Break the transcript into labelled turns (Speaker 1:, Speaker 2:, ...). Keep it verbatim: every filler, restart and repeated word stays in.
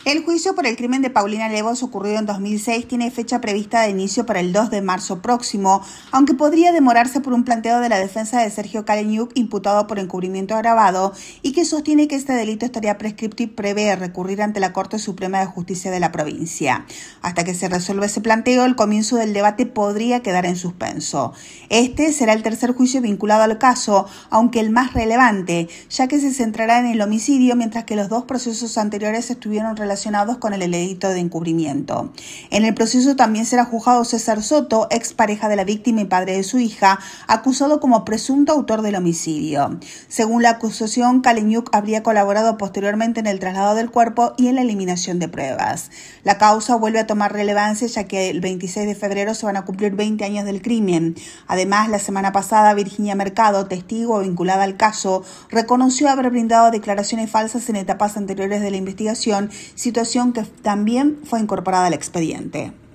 Speaker 1: El juicio por el crimen de Paulina Levos, ocurrido en dos mil seis, tiene fecha prevista de inicio para el dos de marzo próximo, aunque podría demorarse por un planteo de la defensa de Sergio Kaleniuk, imputado por encubrimiento agravado, y que sostiene que este delito estaría prescripto y prevé recurrir ante la Corte Suprema de Justicia de la provincia. Hasta que se resuelva ese planteo, el comienzo del debate podría quedar en suspenso. Este será el tercer juicio vinculado al caso, aunque el más relevante, ya que se centrará en el homicidio, mientras que los dos procesos anteriores estuvieron relacionados con el delito de encubrimiento. En el proceso también será juzgado César Soto, expareja de la víctima y padre de su hija, acusado como presunto autor del homicidio. Según la acusación, Kaleniuk habría colaborado posteriormente en el traslado del cuerpo y en la eliminación de pruebas. La causa vuelve a tomar relevancia, ya que el veintiséis de febrero se van a cumplir veinte años del crimen. Además, la semana pasada, Virginia Mercado, testigo vinculada al caso, reconoció haber brindado declaraciones falsas en etapas anteriores de la investigación, situación que también fue incorporada al expediente.